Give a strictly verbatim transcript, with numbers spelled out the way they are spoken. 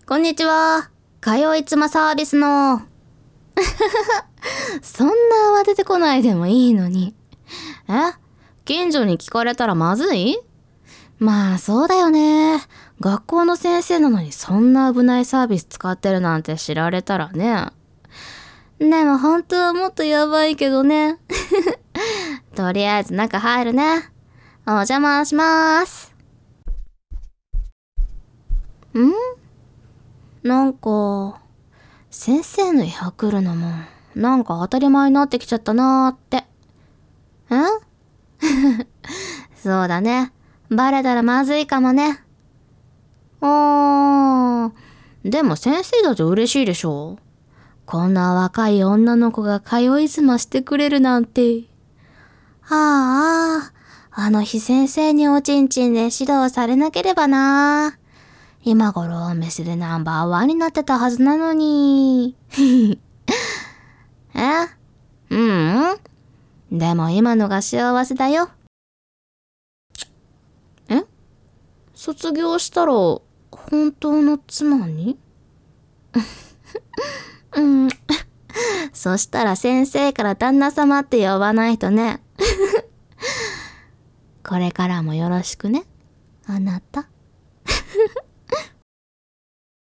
こんにちは。通いつまサービスの。そんな慌ててこないでもいいのに。え？近所に聞かれたらまずい？まあそうだよね。学校の先生なのにそんな危ないサービス使ってるなんて知られたらね。でも本当はもっとやばいけどね。とりあえず中入るね。お邪魔します。ん？なんか、先生の部屋来るのも、なんか当たり前になってきちゃったなーって。ん？そうだね。バレたらまずいかもね。あー、でも先生だと嬉しいでしょ？こんな若い女の子が通い妻してくれるなんて。ああ、あの日先生におちんちんで指導されなければな。今頃お店でナンバーワンになってたはずなのに。え？うん、うん、でも今のが幸せだよ。え？卒業したら本当の妻に？うん。そしたら先生から旦那様って呼ばないとね。これからもよろしくね、あなた。